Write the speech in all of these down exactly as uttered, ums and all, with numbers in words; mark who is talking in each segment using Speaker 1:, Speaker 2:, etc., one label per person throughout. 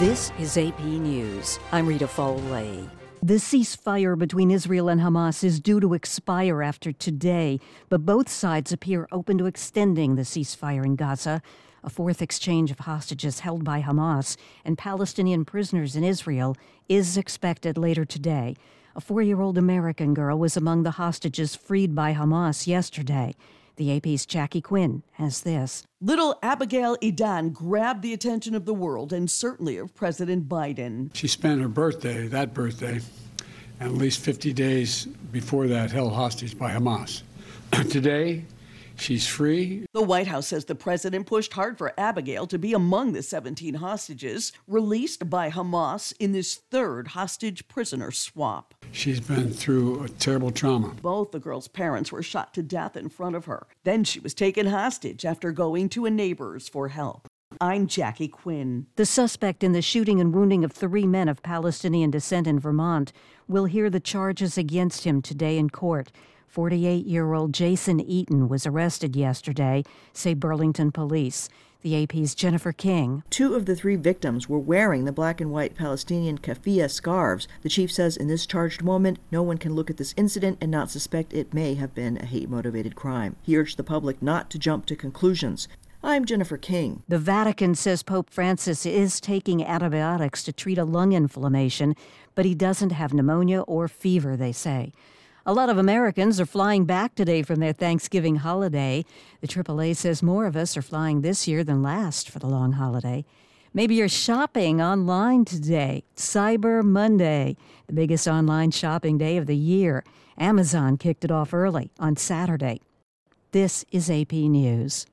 Speaker 1: This is A P News. I'm Rita Foley. The ceasefire between Israel and Hamas is due to expire after today, but both sides appear open to extending the ceasefire in Gaza. A fourth exchange of hostages held by Hamas and Palestinian prisoners in Israel is expected later today. A four-year-old American girl was among the hostages freed by Hamas yesterday. The A P's Jackie Quinn has this.
Speaker 2: Little Abigail Edan grabbed the attention of the world and certainly of President Biden.
Speaker 3: She spent her birthday, that birthday, and at least fifty days before that held hostage by Hamas. Today, she's free.
Speaker 2: The White House says the president pushed hard for Abigail to be among the seventeen hostages released by Hamas in this third hostage-prisoner swap.
Speaker 3: She's been through a terrible trauma.
Speaker 2: Both the girl's parents were shot to death in front of her. Then she was taken hostage after going to a neighbor's for help. I'm Jackie Quinn.
Speaker 1: The suspect in the shooting and wounding of three men of Palestinian descent in Vermont will hear the charges against him today in court. forty-eight-year-old Jason Eaton was arrested yesterday, say Burlington police. The A P's Jennifer King.
Speaker 4: Two of the three victims were wearing the black and white Palestinian keffiyeh scarves. The chief says in this charged moment, no one can look at this incident and not suspect it may have been a hate-motivated crime. He urged the public not to jump to conclusions. I'm Jennifer King.
Speaker 1: The Vatican says Pope Francis is taking antibiotics to treat a lung inflammation, but he doesn't have pneumonia or fever, they say. A lot of Americans are flying back today from their Thanksgiving holiday. The triple A says more of us are flying this year than last for the long holiday. Maybe you're shopping online today. Cyber Monday, the biggest online shopping day of the year. Amazon kicked it off early on Saturday. This is A P News.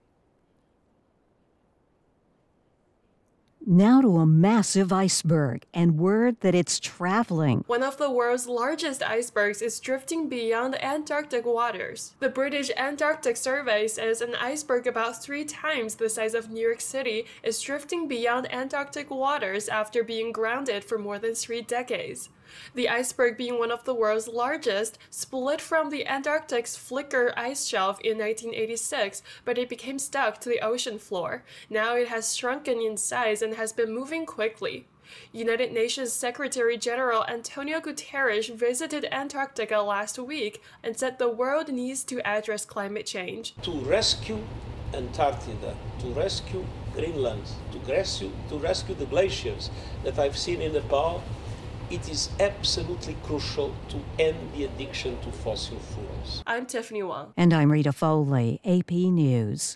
Speaker 1: Now to a massive iceberg and word that it's traveling.
Speaker 5: One of the world's largest icebergs is drifting beyond Antarctic waters. The British Antarctic Survey says an iceberg about three times the size of New York City is drifting beyond Antarctic waters after being grounded for more than three decades. The iceberg, being one of the world's largest, split from the Antarctic's Flicker ice shelf in nineteen eighty-six, but it became stuck to the ocean floor. Now it has shrunken in size and has been moving quickly. United Nations Secretary General Antonio Guterres visited Antarctica last week and said the world needs to address climate change.
Speaker 6: To rescue Antarctica, to rescue Greenland, to rescue, to rescue the glaciers that I've seen in Nepal, it is absolutely crucial to end the addiction to fossil fuels.
Speaker 5: I'm Tiffany Wong.
Speaker 1: And I'm Rita Foley, A P News.